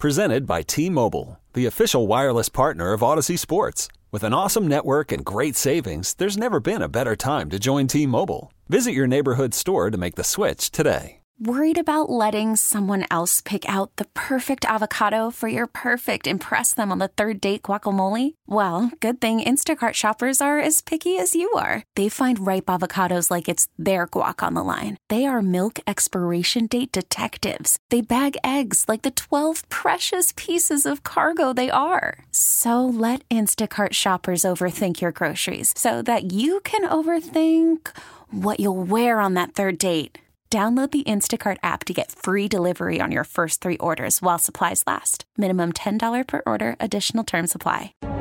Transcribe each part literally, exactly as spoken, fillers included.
Presented by T-Mobile, the official wireless partner of Odyssey Sports. With an awesome network and great savings, there's never been a better time to join T-Mobile. Visit your neighborhood store to make the switch today. Worried about letting someone else pick out the perfect avocado for your perfect impress them on the third date guacamole? Well, good thing Instacart shoppers are as picky as you are. They find ripe avocados like it's their guac on the line. They are milk expiration date detectives. They bag eggs like the twelve precious pieces of cargo they are. So let Instacart shoppers overthink your groceries so that you can overthink what you'll wear on that third date. Download the Instacart app to get free delivery on your first three orders while supplies last. Minimum ten dollars per order. Additional terms apply. We'll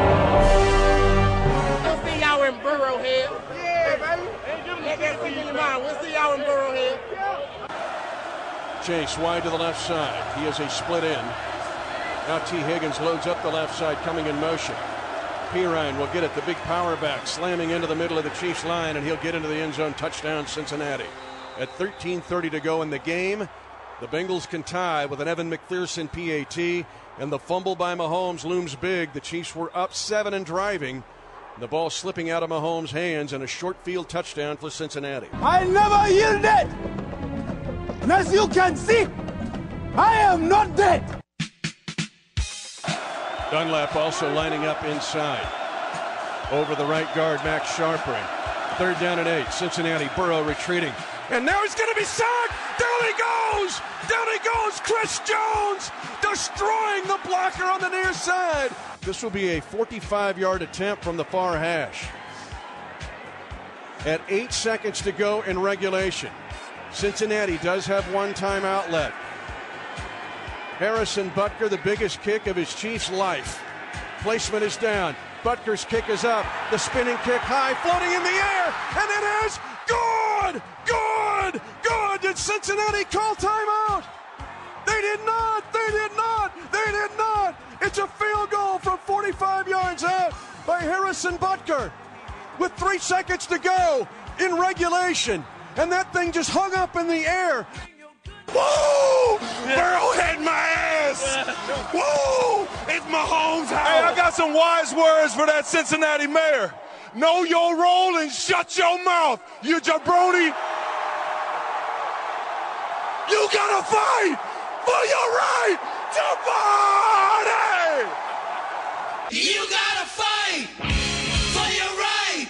see y'all in Burrowhead. Yeah, baby. Let that see in your mind. We'll see y'all in Burrowhead. Chase wide to the left side. He has a split in. Now T. Higgins loads up the left side, coming in motion. Pirine will get it. The big power back slamming into the middle of the Chiefs line, and he'll get into the end zone. Touchdown, Cincinnati. At thirteen thirty to go in the game, the Bengals can tie with an Evan McPherson P A T, and the fumble by Mahomes looms big. The Chiefs were up seven and driving. The ball slipping out of Mahomes' hands, and a short field touchdown for Cincinnati. I never yielded! And as you can see, I am not dead! Dunlap also lining up inside. Over the right guard, Max Sharpring. Third down and eight. Cincinnati, Burrow retreating. And now he's going to be sacked. Down he goes. Down he goes. Chris Jones destroying the blocker on the near side. This will be a forty-five-yard attempt from the far hash. At eight seconds to go in regulation. Cincinnati does have one timeout left. Harrison Butker, the biggest kick of his Chiefs' life. Placement is down. Butker's kick is up. The spinning kick high, floating in the air, and it is good! Good! Good! Did Cincinnati call timeout? They did not! They did not! They did not! It's a field goal from forty-five yards out by Harrison Butker with three seconds to go in regulation, and that thing just hung up in the air. Woo! Burrow had my ass! Woo! It's Mahomes' house! Hey, I got some wise words for that Cincinnati mayor. Know your role and shut your mouth, you jabroni! You gotta fight for your right to party! You gotta fight for your right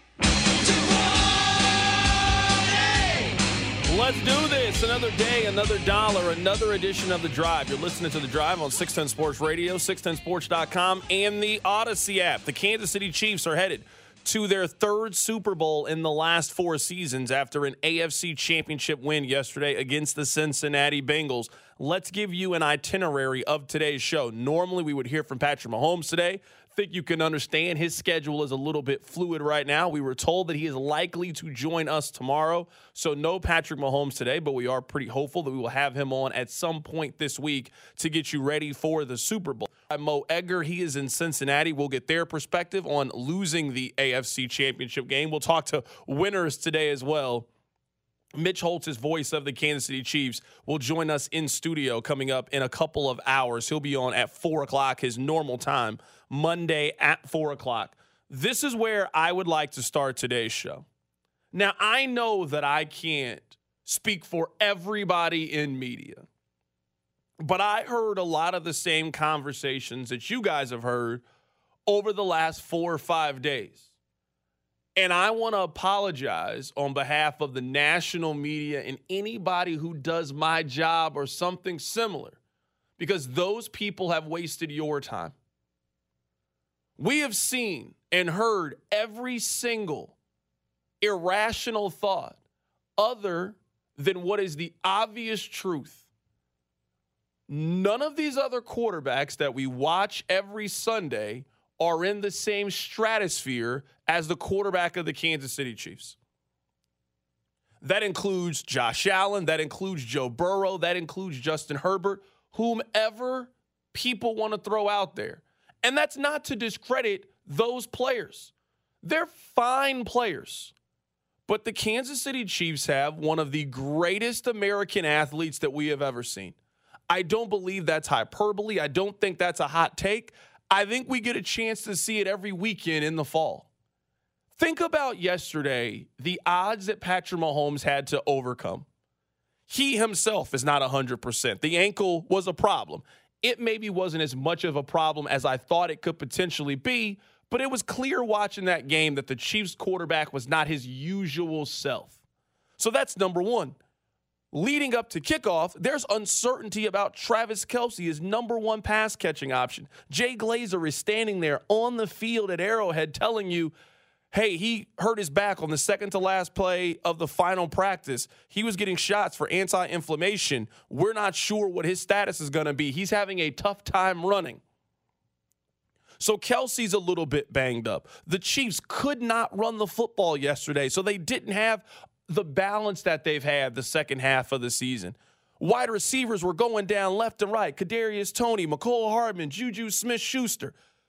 to party! Let's do this. Another day, another dollar, another edition of The Drive. You're listening to The Drive on six ten Sports Radio, six ten sports dot com, and the Odyssey app. The Kansas City Chiefs are headed to their third Super Bowl in the last four seasons after an A F C Championship win yesterday against the Cincinnati Bengals. Let's give you an itinerary of today's show. Normally, we would hear from Patrick Mahomes today. Think you can understand his schedule is a little bit fluid right now. We were told that he is likely to join us tomorrow, so no Patrick Mahomes today, but we are pretty hopeful that we will have him on at some point this week to get you ready for the Super Bowl. Mo Edgar, he is in Cincinnati. We'll get their perspective on losing the A F C Championship game. We'll talk to winners today as well. Mitch Holtz, his voice of the Kansas City Chiefs, will join us in studio coming up in a couple of hours. He'll be on at four o'clock, his normal time, Monday at four o'clock. This is where I would like to start today's show. Now, I know that I can't speak for everybody in media, but I heard a lot of the same conversations that you guys have heard over the last four or five days. And I want to apologize on behalf of the national media and anybody who does my job or something similar, because those people have wasted your time. We have seen and heard every single irrational thought other than what is the obvious truth. None of these other quarterbacks that we watch every Sunday are in the same stratosphere as the quarterback of the Kansas City Chiefs. That includes Josh Allen. That includes Joe Burrow. That includes Justin Herbert, whomever people want to throw out there. And that's not to discredit those players. They're fine players. But the Kansas City Chiefs have one of the greatest American athletes that we have ever seen. I don't believe that's hyperbole. I don't think that's a hot take. I think we get a chance to see it every weekend in the fall. Think about yesterday, the odds that Patrick Mahomes had to overcome. He himself is not one hundred percent. The ankle was a problem. It maybe wasn't as much of a problem as I thought it could potentially be, but it was clear watching that game that the Chiefs quarterback was not his usual self. So that's number one. Leading up to kickoff, there's uncertainty about Travis Kelce, his number one pass catching option. Jay Glazer is standing there on the field at Arrowhead telling you, hey, he hurt his back on the second to last play of the final practice. He was getting shots for anti-inflammation. We're not sure what his status is going to be. He's having a tough time running. So Kelce's a little bit banged up. The Chiefs could not run the football yesterday, so they didn't have the balance that they've had the second half of the season. Wide receivers were going down left and right. Kadarius Toney, Mecole Hardman, Juju Smith-Schuster.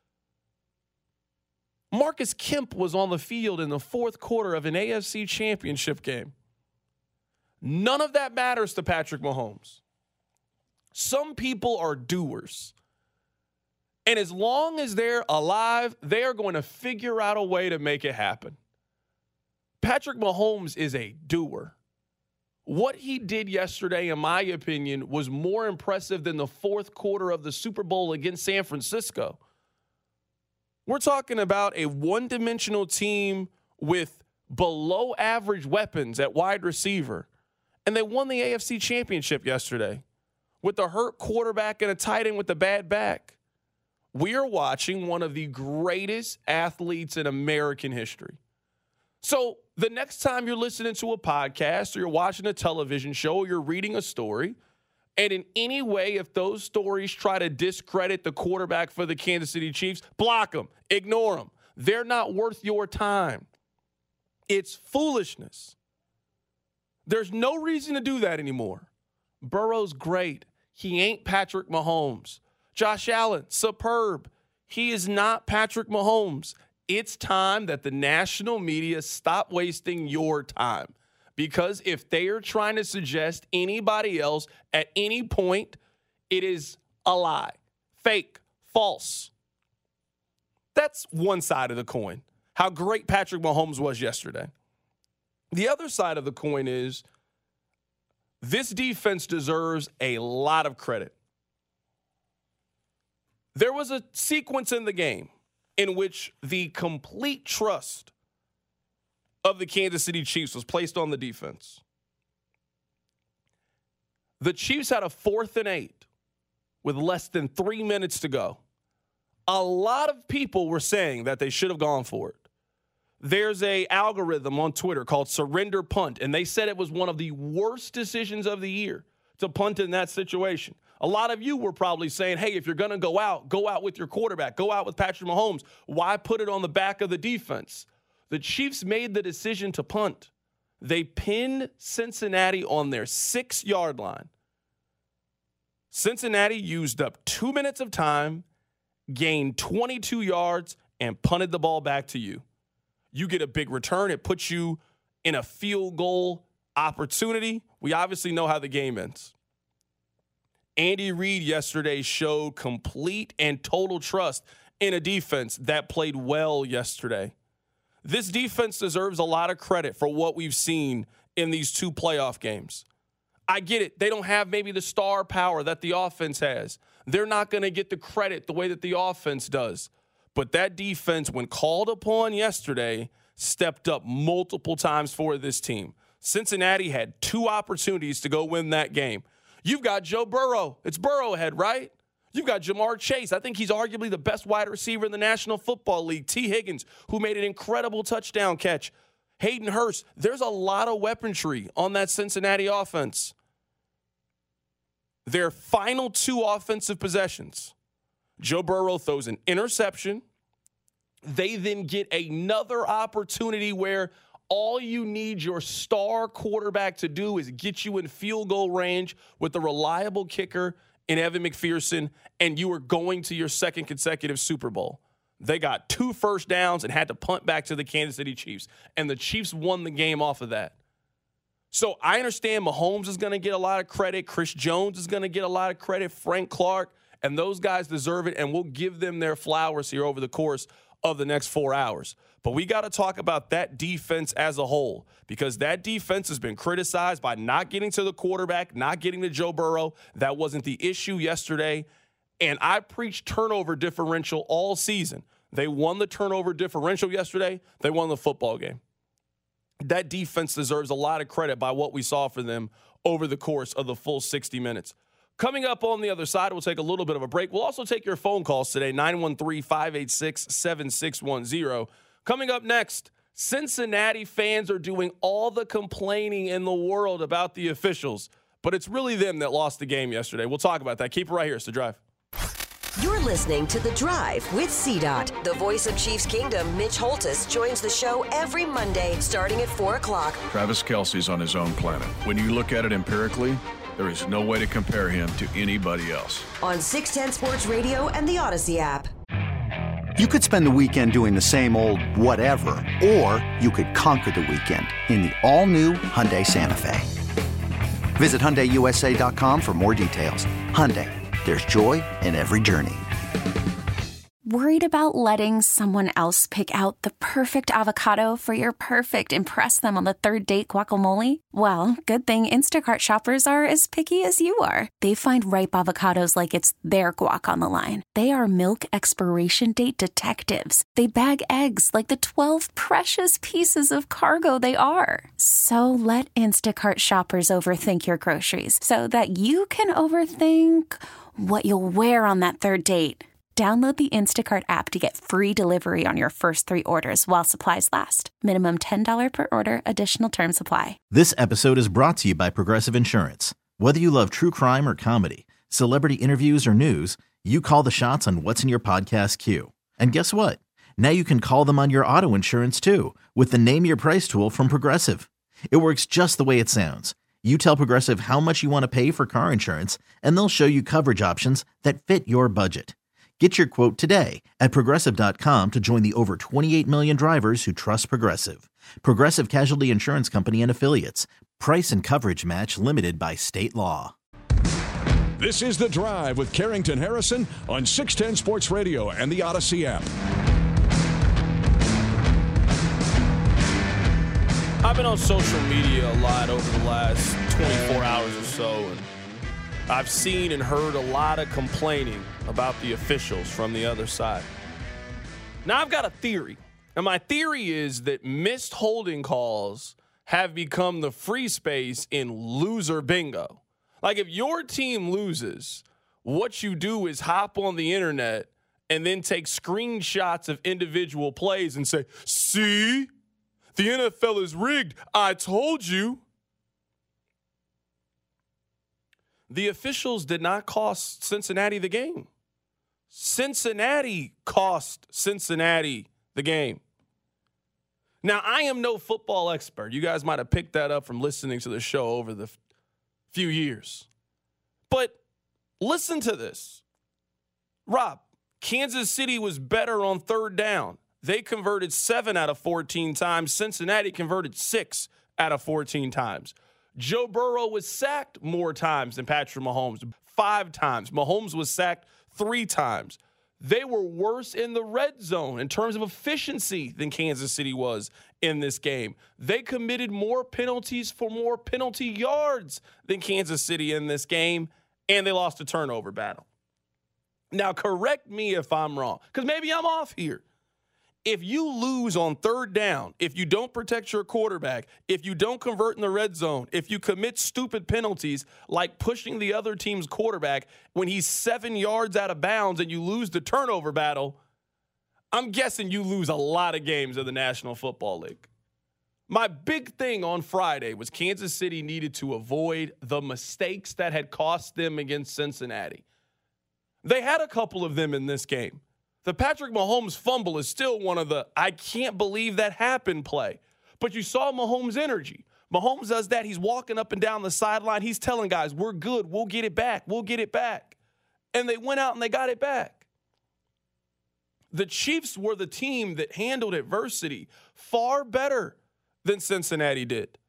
Marcus Kemp was on the field in the fourth quarter of an A F C championship game. None of that matters to Patrick Mahomes. Some people are doers. And as long as they're alive, they are going to figure out a way to make it happen. Patrick Mahomes is a doer. What he did yesterday, in my opinion, was more impressive than the fourth quarter of the Super Bowl against San Francisco. We're talking about a one-dimensional team with below-average weapons at wide receiver, and they won the A F C championship yesterday with a hurt quarterback and a tight end with a bad back. We are watching one of the greatest athletes in American history. So the next time you're listening to a podcast or you're watching a television show or you're reading a story, and in any way, if those stories try to discredit the quarterback for the Kansas City Chiefs, block them, ignore them. They're not worth your time. It's foolishness. There's no reason to do that anymore. Burrow's great. He ain't Patrick Mahomes. Josh Allen, superb. He is not Patrick Mahomes. It's time that the national media stop wasting your time. Because if they are trying to suggest anybody else at any point, it is a lie, fake, false. That's one side of the coin, how great Patrick Mahomes was yesterday. The other side of the coin is this defense deserves a lot of credit. There was a sequence in the game in which the complete trust of the Kansas City Chiefs was placed on the defense. The Chiefs had a fourth and eight with less than three minutes to go. A lot of people were saying that they should have gone for it. There's a algorithm on Twitter called Surrender Punt, and they said it was one of the worst decisions of the year to punt in that situation. A lot of you were probably saying, hey, if you're going to go out, go out with your quarterback. Go out with Patrick Mahomes. Why put it on the back of the defense? The Chiefs made the decision to punt. They pinned Cincinnati on their six-yard line. Cincinnati used up two minutes of time, gained twenty-two yards, and punted the ball back to you. You get a big return. It puts you in a field goal opportunity. We obviously know how the game ends. Andy Reid yesterday showed complete and total trust in a defense that played well yesterday. This defense deserves a lot of credit for what we've seen in these two playoff games. I get it. They don't have maybe the star power that the offense has. They're not going to get the credit the way that the offense does. But that defense, when called upon yesterday, stepped up multiple times for this team. Cincinnati had two opportunities to go win that game. You've got Joe Burrow. It's Burrowhead, right? You've got Jamar Chase. I think he's arguably the best wide receiver in the National Football League. T. Higgins, who made an incredible touchdown catch. Hayden Hurst. There's a lot of weaponry on that Cincinnati offense. Their final two offensive possessions, Joe Burrow throws an interception. They then get another opportunity where all you need your star quarterback to do is get you in field goal range with a reliable kicker in Evan McPherson, and you are going to your second consecutive Super Bowl. They got two first downs and had to punt back to the Kansas City Chiefs, and the Chiefs won the game off of that. So I understand Mahomes is going to get a lot of credit. Chris Jones is going to get a lot of credit. Frank Clark, and those guys deserve it, and we'll give them their flowers here over the course of the next four hours. But we got to talk about that defense as a whole, because that defense has been criticized by not getting to the quarterback, not getting to Joe Burrow. That wasn't the issue yesterday. And I preached turnover differential all season. They won the turnover differential yesterday. They won the football game. That defense deserves a lot of credit by what we saw for them over the course of the full sixty minutes. Coming up on the other side, we'll take a little bit of a break. We'll also take your phone calls today, nine one three, five eight six, seven six one zero. Coming up next, Cincinnati fans are doing all the complaining in the world about the officials, but it's really them that lost the game yesterday. We'll talk about that. Keep it right here. It's The Drive. You're listening to The Drive with C DOT. The voice of Chiefs Kingdom, Mitch Holthus, joins the show every Monday starting at four o'clock. Travis Kelce's on his own planet. When you look at it empirically, there is no way to compare him to anybody else. On six ten Sports Radio and the Odyssey app. You could spend the weekend doing the same old whatever, or you could conquer the weekend in the all-new Hyundai Santa Fe. Visit Hyundai U S A dot com for more details. Hyundai, there's joy in every journey. Worried about letting someone else pick out the perfect avocado for your perfect impress them on the third date guacamole? Well, good thing Instacart shoppers are as picky as you are. They find ripe avocados like it's their guac on the line. They are milk expiration date detectives. They bag eggs like the twelve precious pieces of cargo they are. So let Instacart shoppers overthink your groceries so that you can overthink what you'll wear on that third date. Download the Instacart app to get free delivery on your first three orders while supplies last. Minimum ten dollars per order. Additional terms apply. This episode is brought to you by Progressive Insurance. Whether you love true crime or comedy, celebrity interviews or news, you call the shots on what's in your podcast queue. And guess what? Now you can call them on your auto insurance too with the Name Your Price tool from Progressive. It works just the way it sounds. You tell Progressive how much you want to pay for car insurance, and they'll show you coverage options that fit your budget. Get your quote today at Progressive dot com to join the over twenty-eight million drivers who trust Progressive. Progressive Casualty Insurance Company and Affiliates. Price and coverage match limited by state law. This is The Drive with Carrington Harrison on six ten Sports Radio and the Odyssey app. I've been on social media a lot over the last twenty-four hours or so, and I've seen and heard a lot of complaining about the officials from the other side. Now, I've got a theory, and my theory is that missed holding calls have become the free space in loser bingo. Like, if your team loses, what you do is hop on the internet and then take screenshots of individual plays and say, see, the N F L is rigged. I told you. The officials did not cost Cincinnati the game. Cincinnati cost Cincinnati the game. Now, I am no football expert. You guys might have picked that up from listening to the show over the f- few years. But listen to this. Rob, Kansas City was better on third down. They converted seven out of fourteen times. Cincinnati converted six out of fourteen times. Joe Burrow was sacked more times than Patrick Mahomes, five times. Mahomes was sacked three times. They were worse in the red zone in terms of efficiency than Kansas City was in this game. They committed more penalties for more penalty yards than Kansas City in this game, and they lost a turnover battle. Now, correct me if I'm wrong, because maybe I'm off here. If you lose on third down, if you don't protect your quarterback, if you don't convert in the red zone, if you commit stupid penalties like pushing the other team's quarterback when he's seven yards out of bounds and you lose the turnover battle, I'm guessing you lose a lot of games in the National Football League. My big thing on Friday was Kansas City needed to avoid the mistakes that had cost them against Cincinnati. They had a couple of them in this game. The Patrick Mahomes fumble is still one of the I can't believe that happened play. But you saw Mahomes' energy. Mahomes does that. He's walking up and down the sideline. He's telling guys, we're good. We'll get it back. We'll get it back. And they went out and they got it back. The Chiefs were the team that handled adversity far better than Cincinnati did.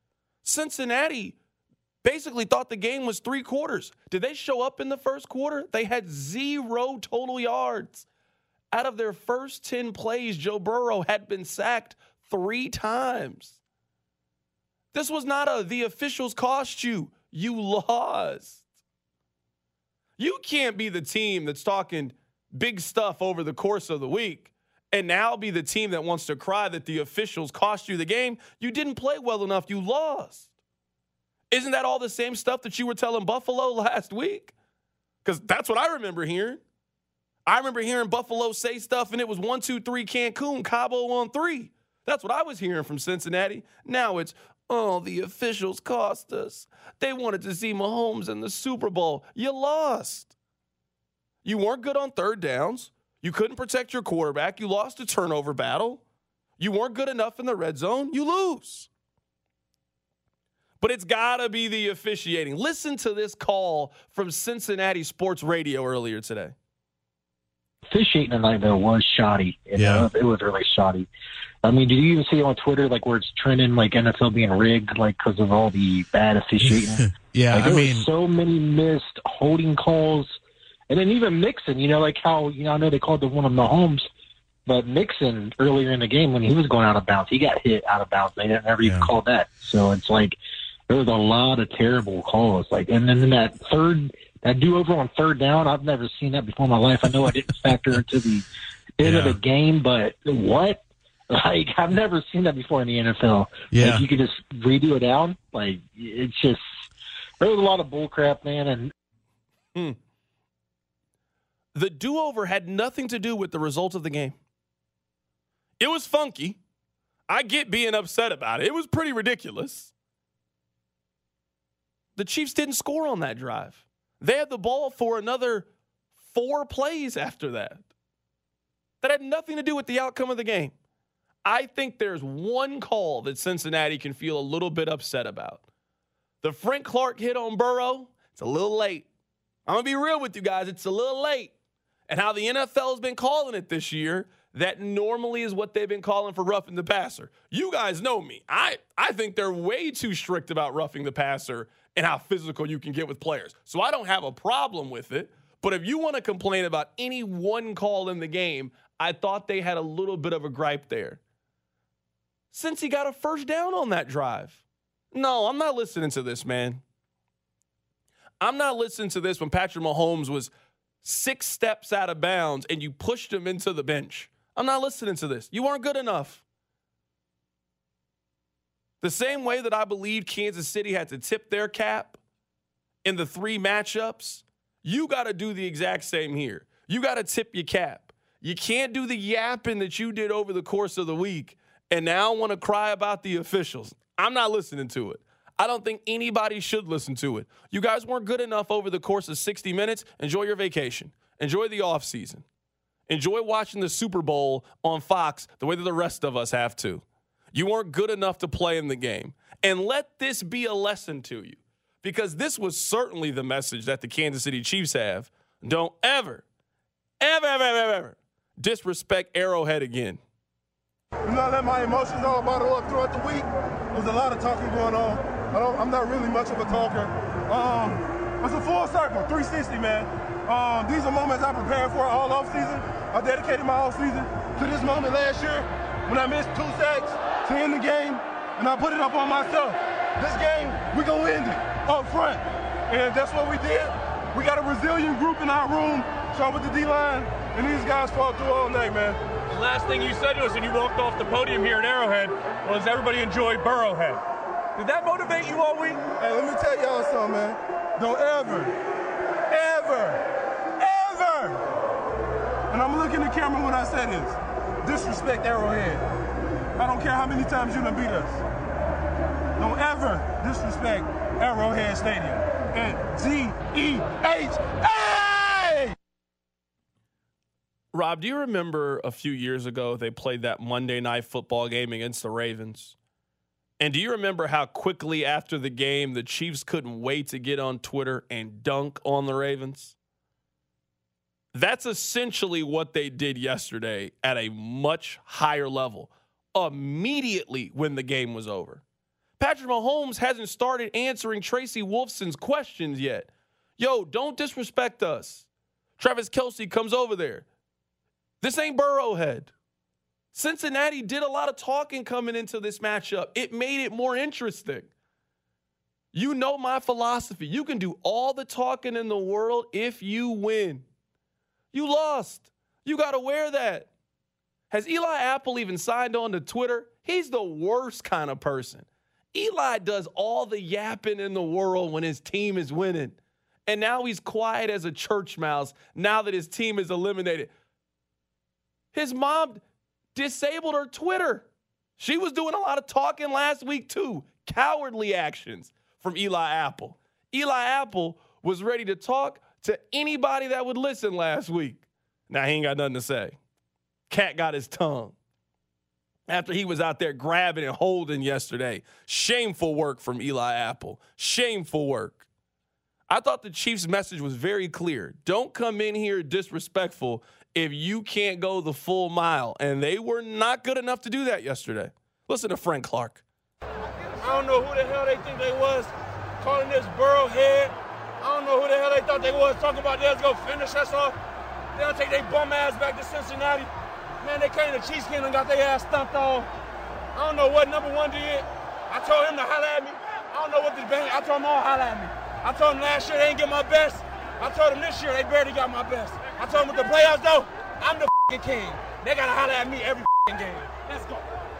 Cincinnati basically thought the game was three quarters. Did they show up in the first quarter? They had zero total yards. Out of their first ten plays, Joe Burrow had been sacked three times. This was not a the officials cost you. You lost. You can't be the team that's talking big stuff over the course of the week and now be the team that wants to cry that the officials cost you the game. You didn't play well enough. You lost. Isn't that all the same stuff that you were telling Buffalo last week? Because that's what I remember hearing. I remember hearing Buffalo say stuff, and it was one, two, three, Cancun, Cabo on three. That's what I was hearing from Cincinnati. Now it's, oh, the officials cost us. They wanted to see Mahomes in the Super Bowl. You lost. You weren't good on third downs. You couldn't protect your quarterback. You lost a turnover battle. You weren't good enough in the red zone. You lose. But it's got to be the officiating. Listen to this call from Cincinnati Sports Radio earlier today. Officiating tonight, though, was shoddy. You yeah. know, it was really shoddy. I mean, did you even see on Twitter, like, where it's trending, like, N F L being rigged, like, because of all the bad officiating? yeah, like, I there mean. Were so many missed holding calls. And then even Mixon, you know, like how, you know, I know they called the one of Mahomes, but Mixon earlier in the game when he was going out of bounds, he got hit out of bounds. They never even yeah. called that. So it's like there was a lot of terrible calls. Like, and then that third, that do-over on third down, I've never seen that before in my life. I know I didn't factor into the end yeah. of the game, but what? Like, I've never seen that before in the N F L. Yeah. Like, you could just redo it down. Like, it's just, there was a lot of bull crap, man. And, hmm. The do-over had nothing to do with the result of the game. It was funky. I get being upset about it. It was pretty ridiculous. The Chiefs didn't score on that drive. They had the ball for another four plays after that. That had nothing to do with the outcome of the game. I think there's one call that Cincinnati can feel a little bit upset about. The Frank Clark hit on Burrow, it's a little late. I'm going to be real with you guys. It's a little late. And how the N F L has been calling it this year, that normally is what they've been calling for roughing the passer. You guys know me. I, I think they're way too strict about roughing the passer and how physical you can get with players. So I don't have a problem with it. But if you want to complain about any one call in the game, I thought they had a little bit of a gripe there. Since he got a first down on that drive. No, I'm not listening to this, man. I'm not listening to this when Patrick Mahomes was six steps out of bounds and you pushed him into the bench. I'm not listening to this. You weren't good enough. The same way that I believe Kansas City had to tip their cap in the three matchups, you got to do the exact same here. You got to tip your cap. You can't do the yapping that you did over the course of the week and now want to cry about the officials. I'm not listening to it. I don't think anybody should listen to it. You guys weren't good enough over the course of sixty minutes. Enjoy your vacation. Enjoy the offseason. Enjoy watching the Super Bowl on Fox the way that the rest of us have to. You weren't good enough to play in the game. And let this be a lesson to you, because this was certainly the message that the Kansas City Chiefs have. Don't ever, ever, ever, ever, ever disrespect Arrowhead again. You know, I let my emotions all bottle up throughout the week. There's a lot of talking going on. I don't, I'm not really much of a talker. Um, it's a full circle, three sixty, man. Um, these are moments I prepared for all offseason. I dedicated my offseason to this moment last year when I missed two sacks to end the game, and I put it up on myself. This game, we gonna end it up front, and that's what we did. We got a resilient group in our room, so with the D-line, and these guys fought through all night, man. The last thing you said to us when you walked off the podium here at Arrowhead was everybody enjoyed Burrowhead. Did that motivate you all week? Hey, let me tell y'all something, man. Don't ever, ever, ever, and I'm looking at the camera when I say this, disrespect Arrowhead. I don't care how many times you done beat us. Don't ever disrespect Arrowhead Stadium. And G E H A! Rob, do you remember a few years ago they played that Monday Night Football game against the Ravens? And do you remember how quickly after the game the Chiefs couldn't wait to get on Twitter and dunk on the Ravens? That's essentially what they did yesterday at a much higher level, immediately when the game was over. Patrick Mahomes hasn't started answering Tracy Wolfson's questions yet. Yo, don't disrespect us. Travis Kelce comes over there. This ain't Burrowhead. Cincinnati did a lot of talking coming into this matchup. It made it more interesting. You know my philosophy. You can do all the talking in the world if you win. You lost. You got to wear that. Has Eli Apple even signed on to Twitter? He's the worst kind of person. Eli does all the yapping in the world when his team is winning. And now he's quiet as a church mouse now that his team is eliminated. His mom disabled her Twitter. She was doing a lot of talking last week too. Cowardly actions from Eli Apple. Eli Apple was ready to talk to anybody that would listen last week. Now he ain't got nothing to say. Cat got his tongue after he was out there grabbing and holding yesterday. Shameful work from Eli Apple. Shameful work. I thought the Chiefs' message was very clear. Don't come in here disrespectful if you can't go the full mile. And they were not good enough to do that yesterday. Listen to Frank Clark. I don't know who the hell they think they was calling this Burrowhead. I don't know who the hell they thought they was talking about they was going to finish us off. They'll take their bum ass back to Cincinnati. Man, they came to Chiefs Kingdom and got their ass stumped on. I don't know what number one did. I told him to holler at me. I don't know what the bang. I told them all holler at me. I told them last year they didn't get my best. I told them this year they barely got my best. I told them with the playoffs though, I'm the f***ing king. They got to holler at me every f***ing game. Let's go.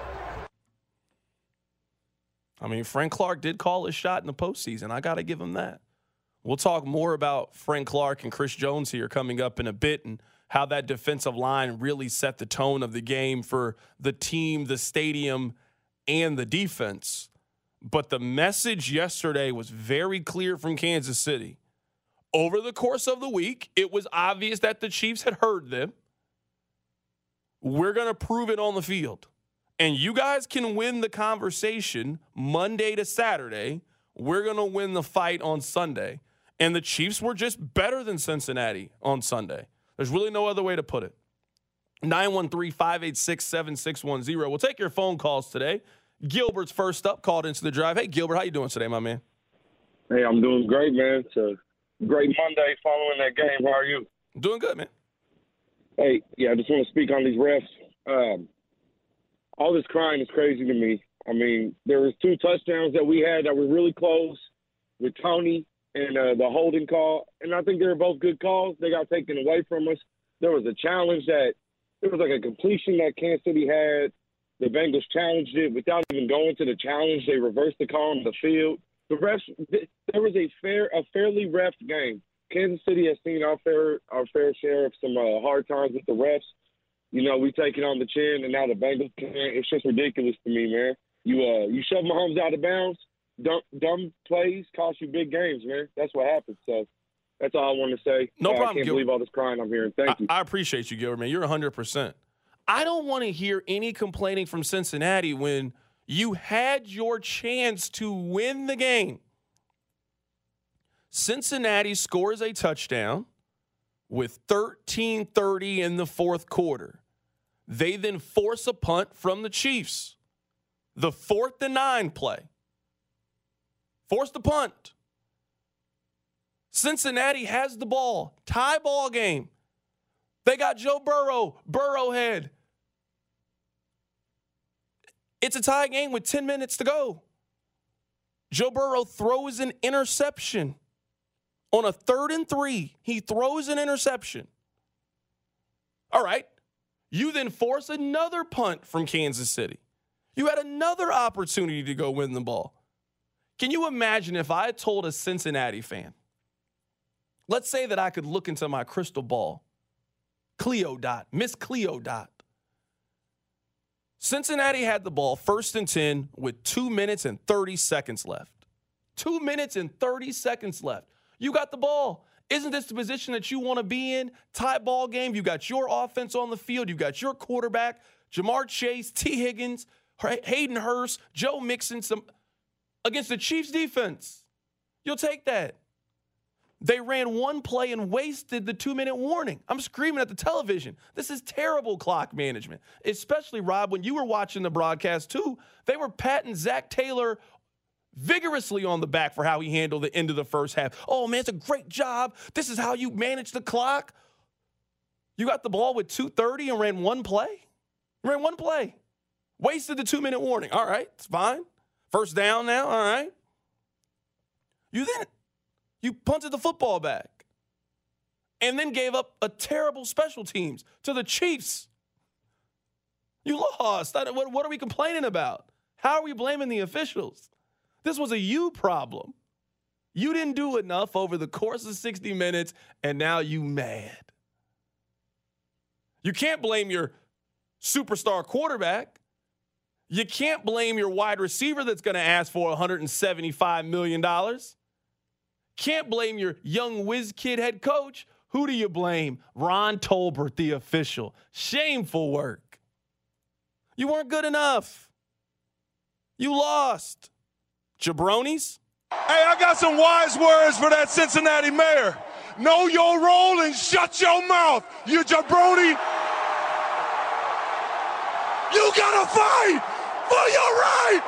I mean, Frank Clark did call his shot in the postseason. I got to give him that. We'll talk more about Frank Clark and Chris Jones here coming up in a bit and how that defensive line really set the tone of the game for the team, the stadium, and the defense. But the message yesterday was very clear from Kansas City. Over the course of the week, it was obvious that the Chiefs had heard them. We're going to prove it on the field. And you guys can win the conversation Monday to Saturday. We're going to win the fight on Sunday. And the Chiefs were just better than Cincinnati on Sunday. There's really no other way to put it. nine one three, five eight six, seven six one zero. We'll take your phone calls today. Gilbert's first up, called into the drive. Hey, Gilbert, how you doing today, my man? Hey, I'm doing great, man. It's a great Monday following that game. How are you? Doing good, man. Hey, yeah, I just want to speak on these refs. Um, all this crying is crazy to me. I mean, there was two touchdowns that we had that were really close with Tony and uh, the holding call, and I think they were both good calls. They got taken away from us. There was a challenge that – there was like a completion that Kansas City had. The Bengals challenged it without even going to the challenge. They reversed the call on the field. The refs – there was a fair, a fairly ref game. Kansas City has seen our fair, our fair share of some uh, hard times with the refs. You know, we take it on the chin, and now the Bengals can't. It's just ridiculous to me, man. You uh, you shove Mahomes out of bounds. Dumb, dumb plays cost you big games, man. That's what happens. So that's all I want to say. No uh, problem, I can't Gilbert. believe all this crying I'm hearing. Thank I, you. I appreciate you, Gilbert, man. You're one hundred percent. I don't want to hear any complaining from Cincinnati when you had your chance to win the game. Cincinnati scores a touchdown with thirteen thirty in the fourth quarter. They then force a punt from the Chiefs. The fourth and nine play. Force the punt. Cincinnati has the ball. Tie ball game. They got Joe Burrow, Burrowhead. It's a tie game with ten minutes to go. Joe Burrow throws an interception. On a third and three, he throws an interception. All right. You then force another punt from Kansas City. You had another opportunity to go win the ball. Can you imagine if I had told a Cincinnati fan, let's say that I could look into my crystal ball, Cleo Dot, Miss Cleo Dot. Cincinnati had the ball first and ten with two minutes and thirty seconds left. Two minutes and thirty seconds left. You got the ball. Isn't this the position that you want to be in? Tie ball game. You got your offense on the field. You got your quarterback, Jamar Chase, T. Higgins, Hayden Hurst, Joe Mixon, some against the Chiefs defense. You'll take that. They ran one play and wasted the two-minute warning. I'm screaming at the television. This is terrible clock management, especially, Rob, when you were watching the broadcast, too. They were patting Zach Taylor vigorously on the back for how he handled the end of the first half. Oh, man, it's a great job. This is how you manage the clock. You got the ball with two thirty and ran one play? Ran one play. Wasted the two-minute warning. All right, it's fine. First down now, all right. You then, you punted the football back and then gave up a terrible special teams to the Chiefs. You lost. What, what are we complaining about? How are we blaming the officials? This was a you problem. You didn't do enough over the course of sixty minutes, and now you mad. You can't blame your superstar quarterback. You can't blame your wide receiver that's going to ask for one hundred seventy-five million dollars. Can't blame your young whiz kid head coach. Who do you blame? Ron Tolbert, the official. Shameful work. You weren't good enough. You lost. Jabronis? Hey, I got some wise words for that Cincinnati mayor. Know your role and shut your mouth, you jabroni. You gotta fight for your right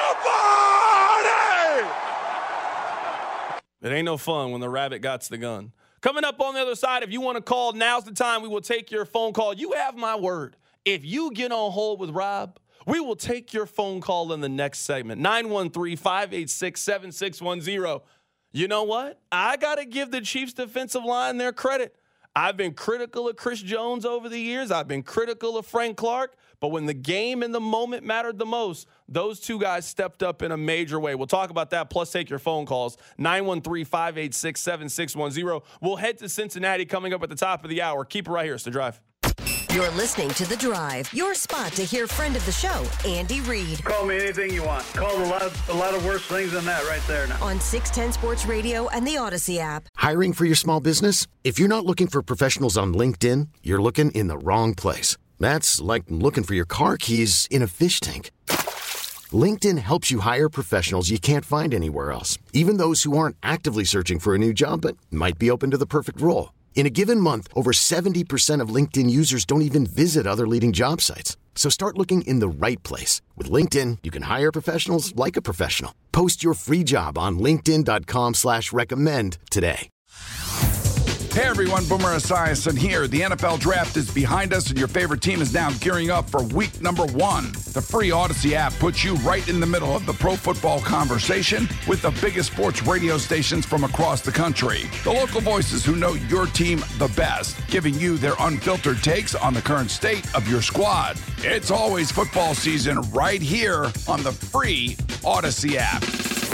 to party! It ain't no fun when the rabbit gots the gun. Coming up on the other side, if you want to call, now's the time. We will take your phone call. You have my word. If you get on hold with Rob, we will take your phone call in the next segment. nine one three, five eight six, seven six one zero. You know what? I got to give the Chiefs defensive line their credit. I've been critical of Chris Jones over the years. I've been critical of Frank Clark. But when the game and the moment mattered the most, those two guys stepped up in a major way. We'll talk about that, plus take your phone calls. nine one three, five eight six, seven six one zero. We'll head to Cincinnati coming up at the top of the hour. Keep it right here. It's The Drive. You're listening to The Drive, your spot to hear friend of the show, Andy Reid. Call me anything you want. Call a lot, a lot of worse things than that right there now. On six ten Sports Radio and the Odyssey app. Hiring for your small business? If you're not looking for professionals on LinkedIn, you're looking in the wrong place. That's like looking for your car keys in a fish tank. LinkedIn helps you hire professionals you can't find anywhere else, even those who aren't actively searching for a new job but might be open to the perfect role. In a given month, over seventy percent of LinkedIn users don't even visit other leading job sites. So start looking in the right place. With LinkedIn, you can hire professionals like a professional. Post your free job on linkedin.com slash recommend today. Hey everyone, Boomer Esiason here. The N F L Draft is behind us and your favorite team is now gearing up for week number one. The free Odyssey app puts you right in the middle of the pro football conversation with the biggest sports radio stations from across the country. The local voices who know your team the best, giving you their unfiltered takes on the current state of your squad. It's always football season right here on the free Odyssey app.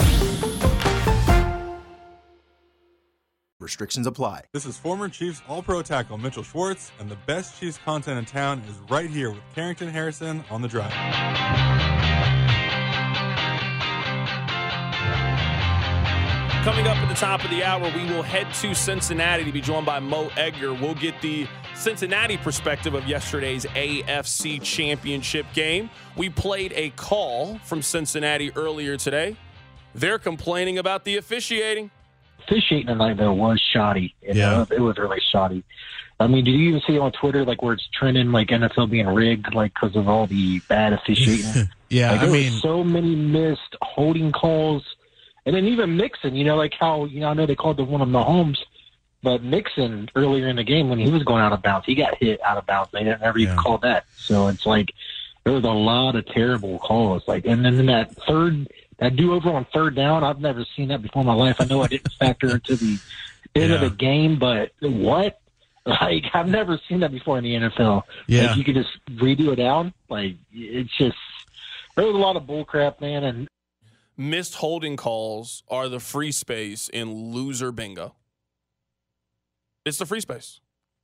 Restrictions apply. This is former Chiefs All-Pro tackle Mitchell Schwartz, and the best Chiefs content in town is right here with Carrington Harrison on The Drive. Coming up at the top of the hour, we will head to Cincinnati to be joined by Mo Edgar. We'll get the Cincinnati perspective of yesterday's A F C Championship game. We played a call from Cincinnati earlier today. They're complaining about the officiating. Officiating tonight, though, was shoddy. You yeah. know, it was really shoddy. I mean, did you even see on Twitter, like, where it's trending, like, N F L being rigged, like, because of all the bad officiating? yeah, like, I there mean. Were so many missed holding calls. And then even Mixon, you know, like how, you know, I know they called the one of Mahomes, but Mixon, earlier in the game, when he was going out of bounds, he got hit out of bounds. They never even yeah. called that. So it's like, there was a lot of terrible calls. Like, and then in that third... That do-over on third down, I've never seen that before in my life. I know I didn't factor into the end yeah. of the game, but what? Like, I've never seen that before in the N F L. Yeah. Like, you could just redo it down. Like, it's just, there was a lot of bullcrap, man. And missed holding calls are the free space in loser bingo. It's the free space.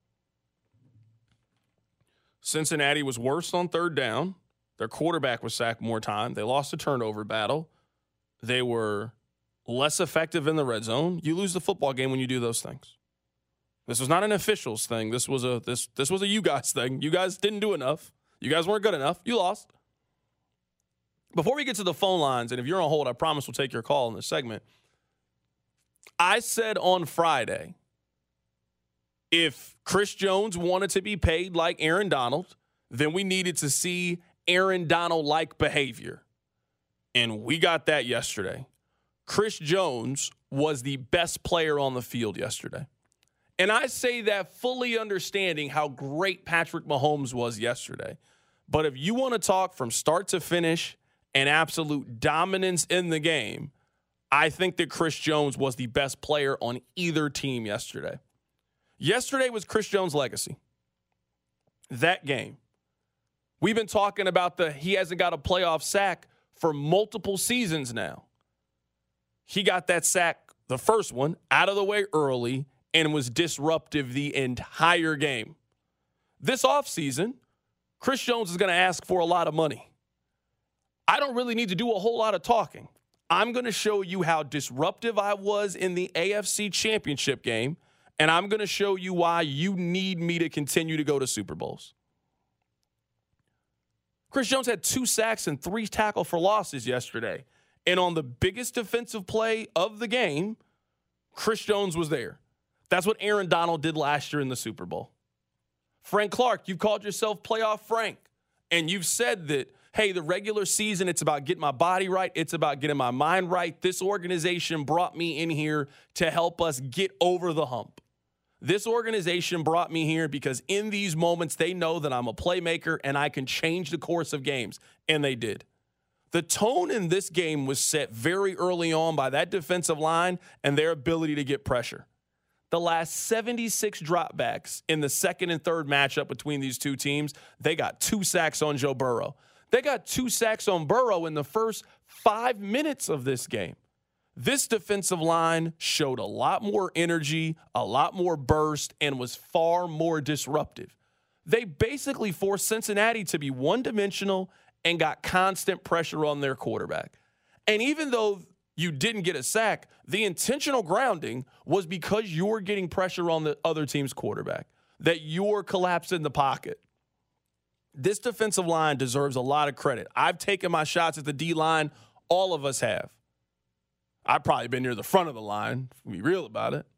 Cincinnati was worse on third down. Their quarterback was sacked more time. They lost a turnover battle. They were less effective in the red zone. You lose the football game when you do those things. This was not an officials thing. This was a this this was a you guys thing. You guys didn't do enough. You guys weren't good enough. You lost. Before we get to the phone lines, and if you're on hold, I promise we'll take your call in this segment. I said on Friday, if Chris Jones wanted to be paid like Aaron Donald, then we needed to see Aaron Donald-like behavior. And we got that yesterday. Chris Jones was the best player on the field yesterday. And I say that fully understanding how great Patrick Mahomes was yesterday. But if you want to talk from start to finish and absolute dominance in the game, I think that Chris Jones was the best player on either team yesterday. Yesterday was Chris Jones' legacy. That game. We've been talking about the he hasn't got a playoff sack for multiple seasons now. He got that sack, the first one, out of the way early and was disruptive the entire game. This offseason, Chris Jones is going to ask for a lot of money. I don't really need to do a whole lot of talking. I'm going to show you how disruptive I was in the A F C Championship game, and I'm going to show you why you need me to continue to go to Super Bowls. Chris Jones had two sacks and three tackle for losses yesterday. And on the biggest defensive play of the game, Chris Jones was there. That's what Aaron Donald did last year in the Super Bowl. Frank Clark, you've called yourself Playoff Frank. And you've said that, hey, the regular season, it's about getting my body right. It's about getting my mind right. This organization brought me in here to help us get over the hump. This organization brought me here because in these moments, they know that I'm a playmaker and I can change the course of games. And they did. The tone in this game was set very early on by that defensive line and their ability to get pressure. The last seventy-six dropbacks in the second and third matchup between these two teams, they got two sacks on Joe Burrow. They got two sacks on Burrow in the first five minutes of this game. This defensive line showed a lot more energy, a lot more burst, and was far more disruptive. They basically forced Cincinnati to be one-dimensional and got constant pressure on their quarterback. And even though you didn't get a sack, the intentional grounding was because you're getting pressure on the other team's quarterback, that you're collapsing the pocket. This defensive line deserves a lot of credit. I've taken my shots at the D-line. All of us have. I've probably been near the front of the line, if we be real about it.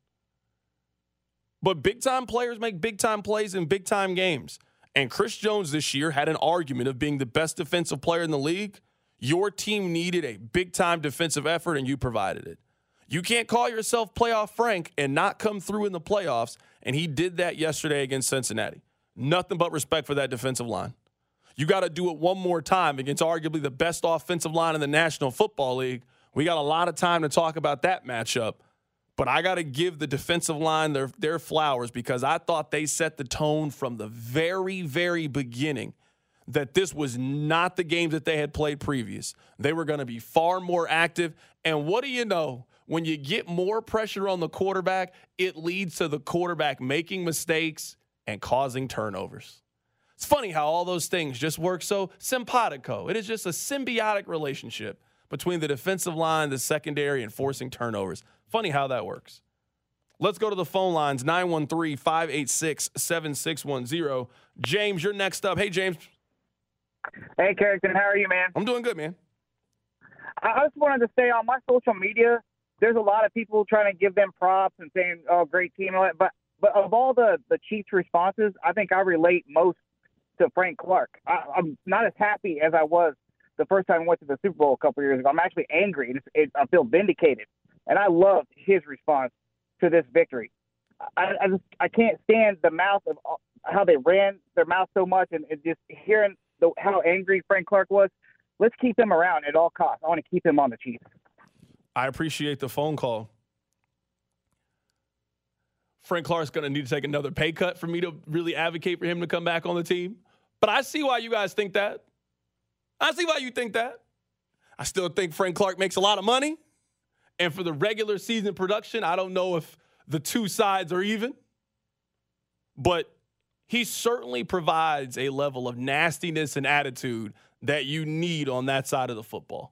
But big-time players make big-time plays in big-time games. And Chris Jones this year had an argument of being the best defensive player in the league. Your team needed a big-time defensive effort, and you provided it. You can't call yourself Playoff Frank and not come through in the playoffs, and he did that yesterday against Cincinnati. Nothing but respect for that defensive line. You got to do it one more time against arguably the best offensive line in the National Football League. We got a lot of time to talk about that matchup, but I got to give the defensive line their, their flowers because I thought they set the tone from the very, very beginning that this was not the game that they had played previous. They were going to be far more active, and what do you know? When you get more pressure on the quarterback, it leads to the quarterback making mistakes and causing turnovers. It's funny how all those things just work so simpatico. It is just a symbiotic relationship between the defensive line, the secondary, and forcing turnovers. Funny how that works. Let's go to the phone lines, nine one three, five eight six, seven six one zero. James, you're next up. Hey, James. Hey, Carrington, how are you, man? I'm doing good, man. I just wanted to say on my social media, there's a lot of people trying to give them props and saying, oh, great team, and all that. But, but of all the, the Chiefs' responses, I think I relate most to Frank Clark. I, I'm not as happy as I was the first time I went to the Super Bowl a couple years ago. I'm actually angry. It's, it, I feel vindicated. And I loved his response to this victory. I, I just I can't stand the mouth of how they ran their mouth so much, and, and just hearing the, how angry Frank Clark was. Let's keep him around at all costs. I want to keep him on the Chiefs. I appreciate the phone call. Frank Clark's going to need to take another pay cut for me to really advocate for him to come back on the team. But I see why you guys think that. I see why you think that. I still think Frank Clark makes a lot of money. And for the regular season production, I don't know if the two sides are even. But he certainly provides a level of nastiness and attitude that you need on that side of the football.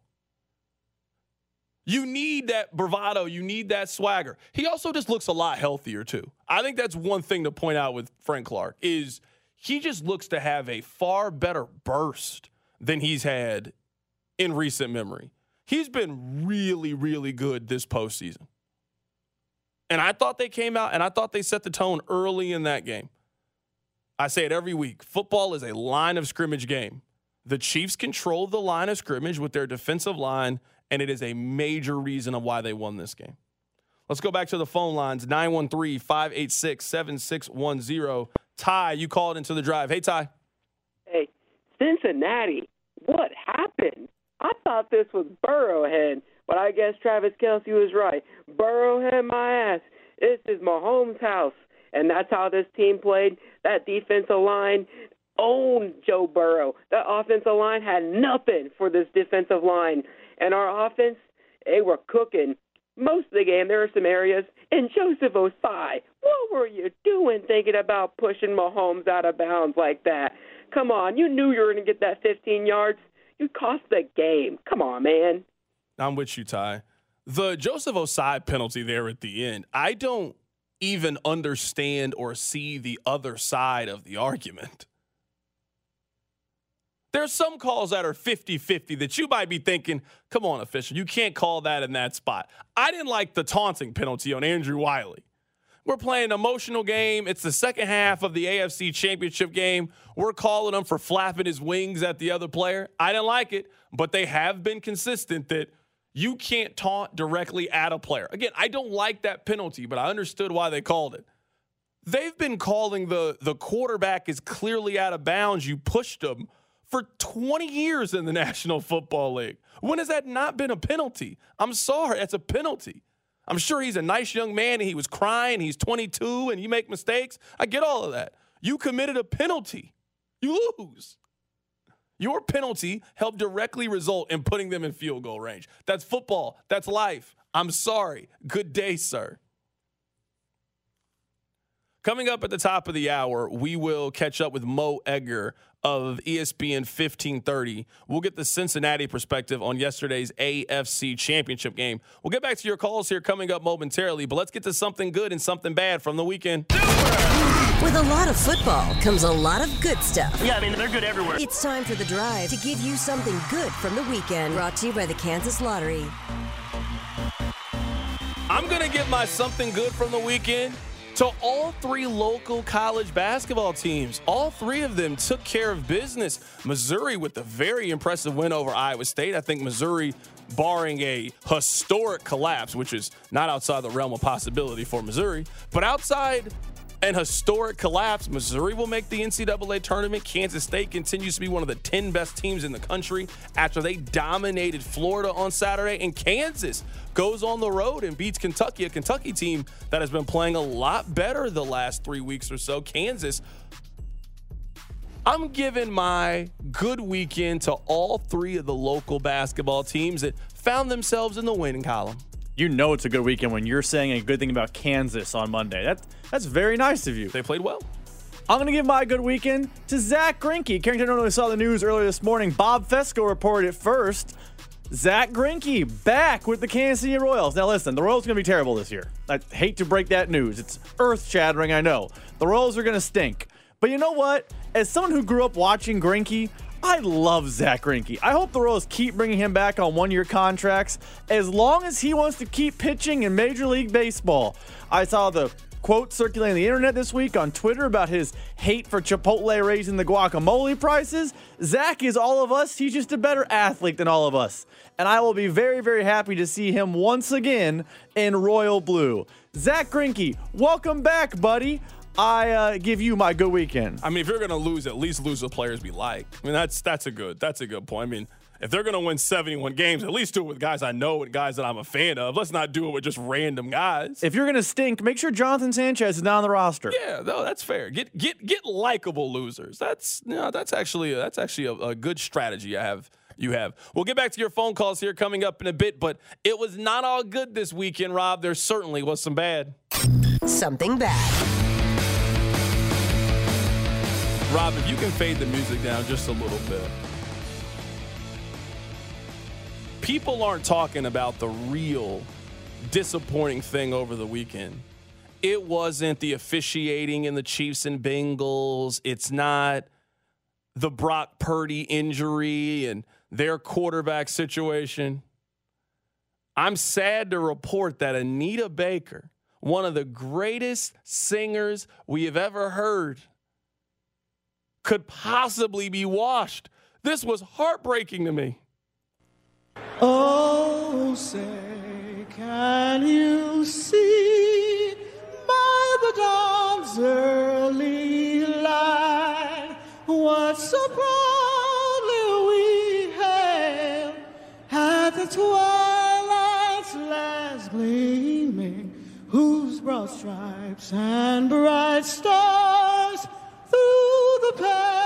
You need that bravado. You need that swagger. He also just looks a lot healthier, too. I think that's one thing to point out with Frank Clark is he just looks to have a far better burst than he's had in recent memory. He's been really, really good this postseason. And I thought they came out and I thought they set the tone early in that game. I say it every week. Football is a line of scrimmage game. The Chiefs controlled the line of scrimmage with their defensive line, and it is a major reason of why they won this game. Let's go back to the phone lines, nine one three, five eight six, seven six one zero. Ty, you called into the drive. Hey, Ty. Hey, Cincinnati, what happened? I thought this was Burrowhead, but I guess Travis Kelce was right. Burrowhead my ass. This is Mahomes' house, and that's how this team played. That defensive line owned Joe Burrow. That offensive line had nothing for this defensive line, and our offense, they were cooking. Most of the game, there were some areas. And Joseph Osai, what were you doing thinking about pushing Mahomes out of bounds like that? Come on, you knew you were going to get that fifteen yards. You cost the game. Come on, man. I'm with you, Ty. The Joseph Osai penalty there at the end, I don't even understand or see the other side of the argument. There's some calls that are fifty-fifty that you might be thinking, come on, official, you can't call that in that spot. I didn't like the taunting penalty on Andrew Wiley. We're playing an emotional game. It's the second half of the A F C Championship game. We're calling him for flapping his wings at the other player. I didn't like it, but they have been consistent that you can't taunt directly at a player. Again, I don't like that penalty, but I understood why they called it. They've been calling the, the quarterback is clearly out of bounds. You pushed him for twenty years in the National Football League. When has that not been a penalty? I'm sorry, that's a penalty. I'm sure he's a nice young man and he was crying. He's twenty-two and you make mistakes. I get all of that. You committed a penalty. You lose. Your penalty helped directly result in putting them in field goal range. That's football. That's life. I'm sorry. Good day, sir. Coming up at the top of the hour, we will catch up with Mo Egger of E S P N fifteen thirty. We'll get the Cincinnati perspective on yesterday's A F C Championship game. We'll get back to your calls here coming up momentarily, but let's get to something good and something bad from the weekend. With a lot of football comes a lot of good stuff. Yeah, I mean, they're good everywhere. It's time for The Drive to give you something good from the weekend. Brought to you by the Kansas Lottery. I'm going to give my something good from the weekend to all three local college basketball teams. All three of them took care of business. Missouri with a very impressive win over Iowa State. I think Missouri, barring a historic collapse, which is not outside the realm of possibility for Missouri, but outside an historic collapse, Missouri will make the N C double A tournament. Kansas State continues to be one of the ten best teams in the country after they dominated Florida on Saturday. And Kansas goes on the road and beats Kentucky, a Kentucky team that has been playing a lot better the last three weeks or so. Kansas, I'm giving my good weekend to all three of the local basketball teams that found themselves in the winning column. You know it's a good weekend when you're saying a good thing about Kansas on Monday. That, that's very nice of you. They played well. I'm going to give my good weekend to Zach Greinke. Carrington only saw the news earlier this morning. Bob Fesco reported it first. Zach Greinke back with the Kansas City Royals. Now listen, the Royals are going to be terrible this year. I hate to break that news. It's earth-shattering, I know. The Royals are going to stink. But you know what? As someone who grew up watching Greinke, I love Zach Greinke. I hope the Royals keep bringing him back on one-year contracts as long as he wants to keep pitching in Major League Baseball. I saw the quote circulating the internet this week on Twitter about his hate for Chipotle raising the guacamole prices. Zach is all of us. He's just a better athlete than all of us. And I will be very, very happy to see him once again in Royal Blue. Zach Greinke, welcome back, buddy. I uh, give you my good weekend. I mean, if you're going to lose, at least lose with players we like. I mean, that's that's a good that's a good point. I mean, if they're going to win seventy-one games, at least do it with guys I know and guys that I'm a fan of. Let's not do it with just random guys. If you're going to stink, make sure Jonathan Sanchez is not on the roster. Yeah, no, that's fair. Get get get likable losers. That's you know, that's actually that's actually a, a good strategy I have. You have. We'll get back to your phone calls here coming up in a bit, but it was not all good this weekend, Rob. There certainly was some bad. Something bad. Rob, if you can fade the music down just a little bit. People aren't talking about the real disappointing thing over the weekend. It wasn't the officiating in the Chiefs and Bengals. It's not the Brock Purdy injury and their quarterback situation. I'm sad to report that Anita Baker, one of the greatest singers we have ever heard, could possibly be washed. This was heartbreaking to me. Oh, say, can you see by the dawn's early light what so proudly we hailed at the twilight's last gleaming, whose broad stripes and bright stars through the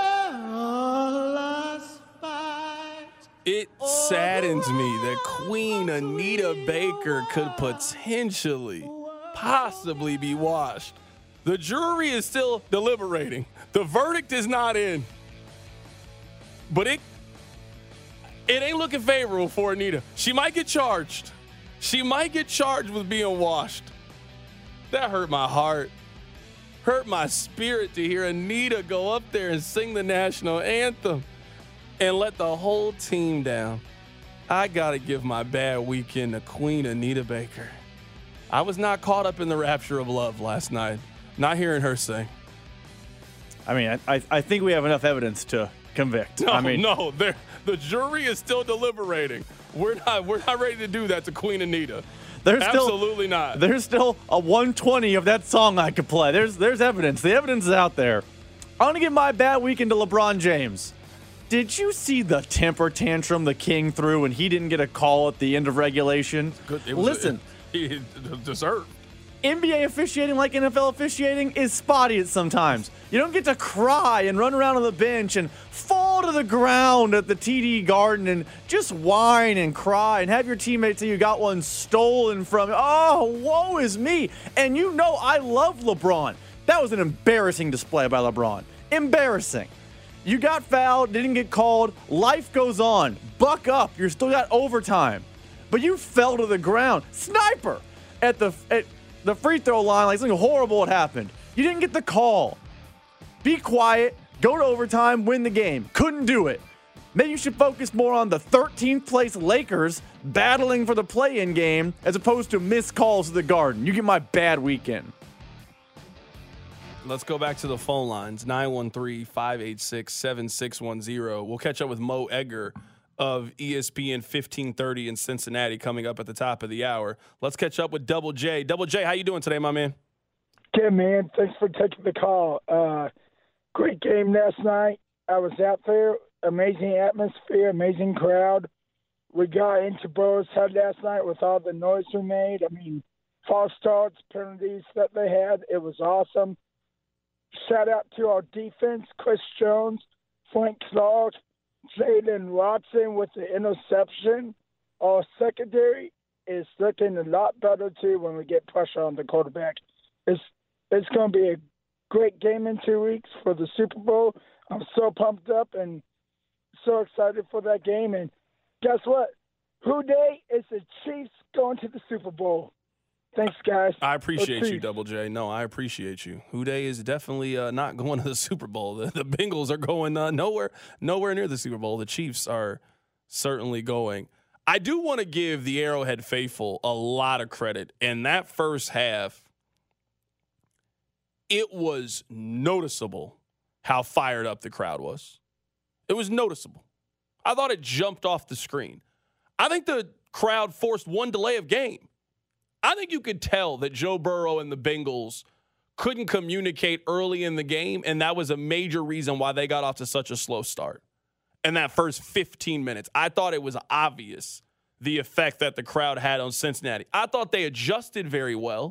perilous fight. It saddens me that Queen Anita Baker could potentially, possibly be washed. The jury is still deliberating. The verdict is not in. But it it ain't looking favorable for Anita. She might get charged. She might get charged with being washed. That hurt my heart. Hurt my spirit to hear Anita go up there and sing the national anthem and let the whole team down. I got to give my bad weekend to Queen Anita Baker. I was not caught up in the rapture of love last night, not hearing her sing. I mean, I, I think we have enough evidence to convict. No, I mean, no, the jury is still deliberating. We're not, we're not ready to do that to Queen Anita. There's Absolutely still, not. There's still a one twenty of that song I could play. There's there's evidence. The evidence is out there. I want to give my bad weekend to LeBron James. Did you see the temper tantrum the King threw when he didn't get a call at the end of regulation? Good. It was Listen. A, he deserved. N B A officiating, like N F L officiating, is spotty at sometimes. You don't get to cry and run around on the bench and fall to the ground at the T D Garden and just whine and cry and have your teammates say you got one stolen from you. Oh, woe is me. And you know I love LeBron. That was an embarrassing display by LeBron. Embarrassing. You got fouled, didn't get called. Life goes on. Buck up. You're still got overtime. But you fell to the ground. Sniper at the at the free throw line like something horrible had happened. You didn't get the call. Be quiet. Go to overtime. Win the game. Couldn't do it. Maybe you should focus more on the thirteenth place Lakers battling for the play-in game as opposed to missed calls to the Garden. You get my bad weekend. Let's go back to the phone lines, nine one three, five eight six, seven six one zero. We'll catch up with Mo Egger of E S P N fifteen thirty in Cincinnati coming up at the top of the hour. Let's catch up with Double J. Double J, how you doing today, my man? Good, man. Thanks for taking the call. Uh, great game last night. I was out there. Amazing atmosphere, amazing crowd. We got into Burrow's head last night with all the noise we made. I mean, false starts, penalties that they had. It was awesome. Shout out to our defense, Chris Jones, Frank Clark, Jalen Watson with the interception. Our secondary is looking a lot better, too, when we get pressure on the quarterback. It's, it's going to be a great game in two weeks for the Super Bowl. I'm so pumped up and so excited for that game. And guess what? Who day is the Chiefs going to the Super Bowl? Thanks, guys. I appreciate you, Double J. No, I appreciate you. Houday is definitely uh, not going to the Super Bowl. The, the Bengals are going uh, nowhere, nowhere near the Super Bowl. The Chiefs are certainly going. I do want to give the Arrowhead faithful a lot of credit. In that first half, it was noticeable how fired up the crowd was. It was noticeable. I thought it jumped off the screen. I think the crowd forced one delay of game. I think you could tell that Joe Burrow and the Bengals couldn't communicate early in the game, and that was a major reason why they got off to such a slow start. In that first fifteen minutes, I thought it was obvious the effect that the crowd had on Cincinnati. I thought they adjusted very well,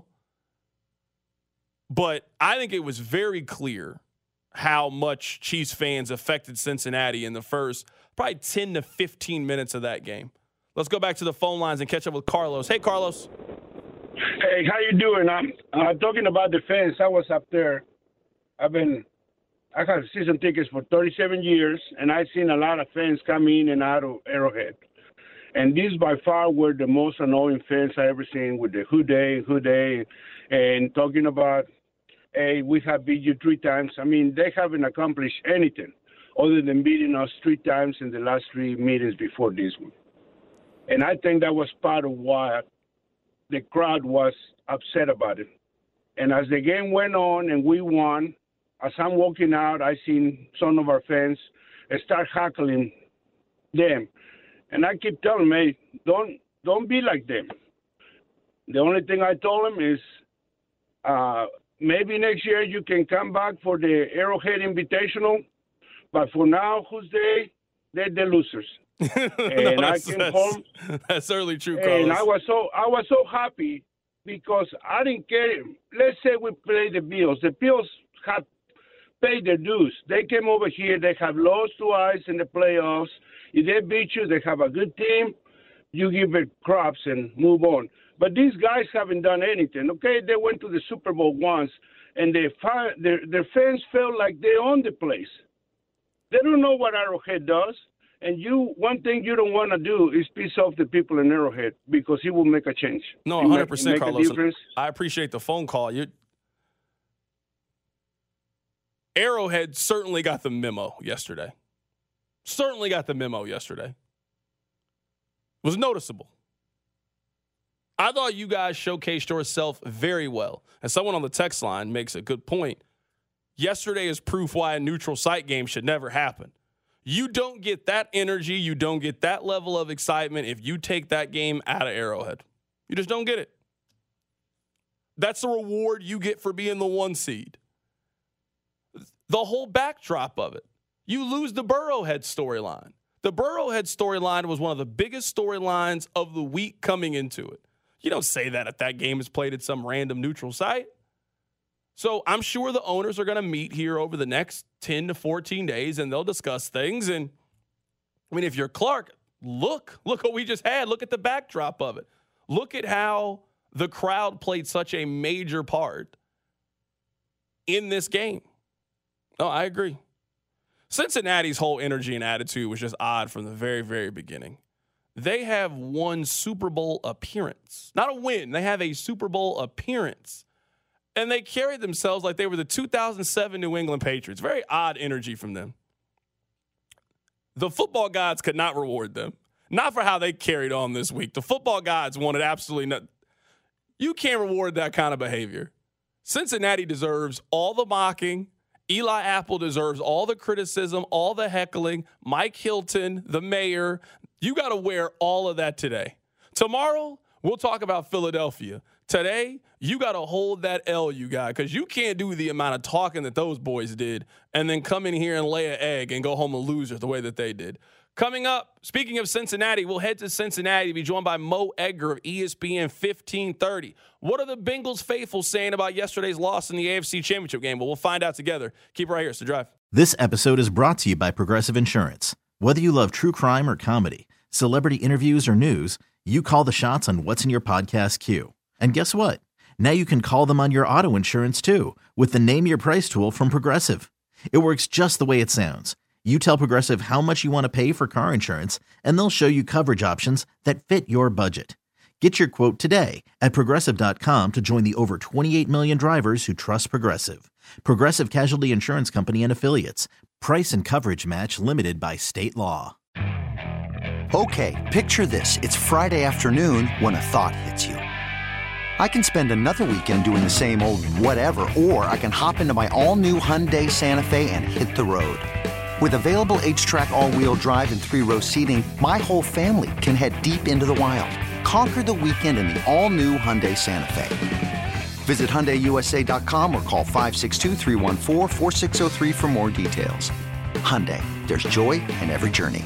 but I think it was very clear how much Chiefs fans affected Cincinnati in the first probably ten to fifteen minutes of that game. Let's go back to the phone lines and catch up with Carlos. Hey, Carlos. Hey, how you doing? I'm uh, talking about the fans. I was up there. I've been, I got season tickets for thirty-seven years, and I've seen a lot of fans come in and out of Arrowhead. And these by far were the most annoying fans I ever seen with the who day, who day, and talking about, hey, we have beat you three times. I mean, they haven't accomplished anything other than beating us three times in the last three meetings before this one. And I think that was part of why the crowd was upset about it. And as the game went on and we won, as I'm walking out, I seen some of our fans start heckling them. And I keep telling them, hey, don't, don't be like them. The only thing I told them is uh, maybe next year you can come back for the Arrowhead Invitational, but for now, who's they? They're the losers. And no, I came home. That's certainly true, Carlos. And I was so I was so happy because I didn't care. Let's say we play the Bills. The Bills have paid their dues. They came over here. They have lost twice in the playoffs. If they beat you, they have a good team. You give it props and move on. But these guys haven't done anything. Okay, they went to the Super Bowl once, and they their their fans felt like they own the place. They don't know what Arrowhead does. And you, one thing you don't want to do is piss off the people in Arrowhead because it will make a change. No, It one hundred make- percent, make a Carlos. difference. I appreciate the phone call. You, Arrowhead certainly got the memo yesterday. Certainly got the memo yesterday. It was noticeable. I thought you guys showcased yourself very well. And someone on the text line makes a good point. Yesterday is proof why a neutral site game should never happen. You don't get that energy, you don't get that level of excitement if you take that game out of Arrowhead. You just don't get it. That's the reward you get for being the one seed. The whole backdrop of it. You lose the Burrowhead storyline. The Burrowhead storyline was one of the biggest storylines of the week coming into it. You don't say that if that game is played at some random neutral site. So I'm sure the owners are going to meet here over the next ten to fourteen days, and they'll discuss things. And, I mean, if you're Clark, look. Look what we just had. Look at the backdrop of it. Look at how the crowd played such a major part in this game. No, I agree. Cincinnati's whole energy and attitude was just odd from the very, very beginning. They have one Super Bowl appearance. Not a win. They have a Super Bowl appearance. And they carried themselves like they were the two thousand seven New England Patriots. Very odd energy from them. The football gods could not reward them. Not for how they carried on this week. The football gods wanted absolutely nothing. You can't reward that kind of behavior. Cincinnati deserves all the mocking. Eli Apple deserves all the criticism, all the heckling. Mike Hilton, the mayor. You got to wear all of that today. Tomorrow, we'll talk about Philadelphia. Today, you got to hold that L you got because you can't do the amount of talking that those boys did and then come in here and lay an egg and go home a loser the way that they did. Coming up, speaking of Cincinnati, we'll head to Cincinnati to be joined by Mo Edgar of E S P N fifteen thirty. What are the Bengals faithful saying about yesterday's loss in the A F C Championship game? Well, we'll find out together. Keep it right here. It's The Drive. This episode is brought to you by Progressive Insurance. Whether you love true crime or comedy, celebrity interviews or news, you call the shots on what's in your podcast queue. And guess what? Now you can call them on your auto insurance too with the Name Your Price tool from Progressive. It works just the way it sounds. You tell Progressive how much you want to pay for car insurance, and they'll show you coverage options that fit your budget. Get your quote today at Progressive dot com to join the over twenty-eight million drivers who trust Progressive. Progressive Casualty Insurance Company and Affiliates. Price and coverage match limited by state law. Okay, picture this. It's Friday afternoon when a thought hits you. I can spend another weekend doing the same old whatever, or I can hop into my all-new Hyundai Santa Fe and hit the road. With available H-Track all-wheel drive and three-row seating, my whole family can head deep into the wild. Conquer the weekend in the all-new Hyundai Santa Fe. Visit Hyundai U S A dot com or call five six two, three one four, four six zero three for more details. Hyundai, there's joy in every journey.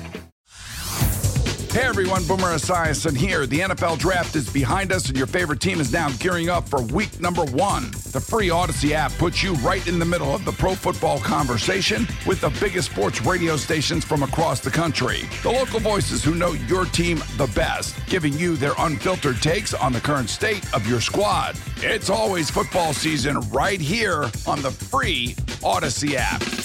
Hey everyone, Boomer Esiason here. The N F L Draft is behind us and your favorite team is now gearing up for week number one. The free Odyssey app puts you right in the middle of the pro football conversation with the biggest sports radio stations from across the country. The local voices who know your team the best, giving you their unfiltered takes on the current state of your squad. It's always football season right here on the free Odyssey app.